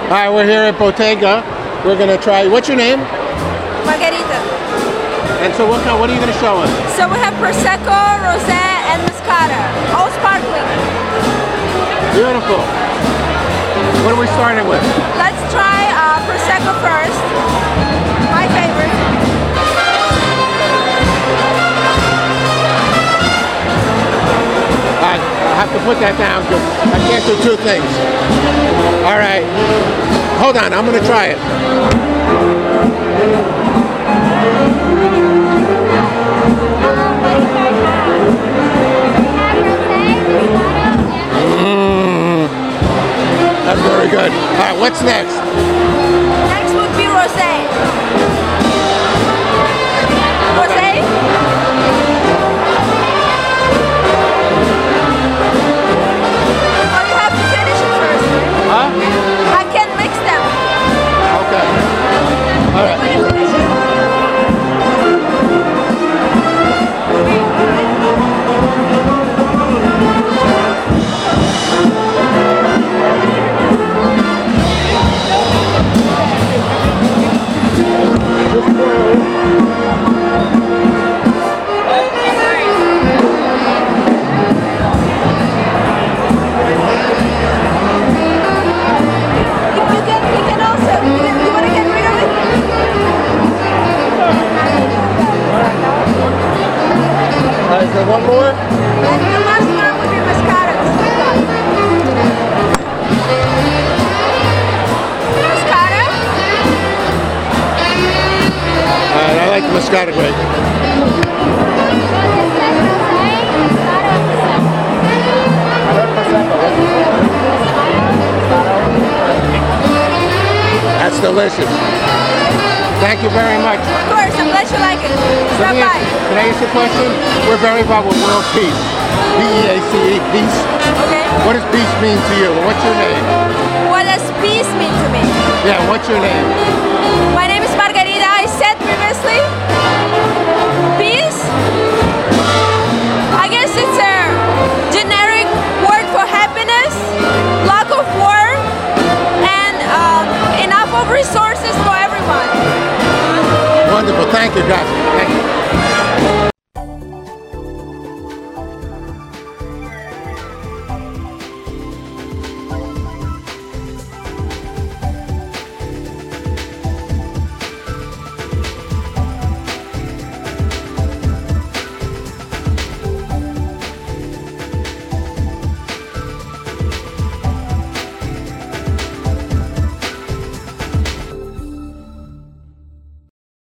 All right, we're here at Bottega. We're gonna try. What's your name? Margarita. And so, what are you gonna show us? So we have Prosecco, Rosé, and Moscato. All sparkling. Beautiful. What are we starting with? Let's try Prosecco first. My favorite. I have to put that down because I can't do two things. All right. Hold on, I'm gonna try it. That's very good. All right, what's next? Next would be Rosé. Rosé? Oh, you have to finish it first. Huh? I can mix them. Okay. All right. When you finish it. Is there one more? And the last one would be Moscato. Moscato? I like the Moscato grape. That's delicious. Thank you very much. Of course, I'm glad you like it. Stop by. Can I ask you a question? We're very involved with World Peace. P-E-A-C-E, peace. Okay. What does peace mean to you? What's your name? What does peace mean to me? Yeah, what's your name?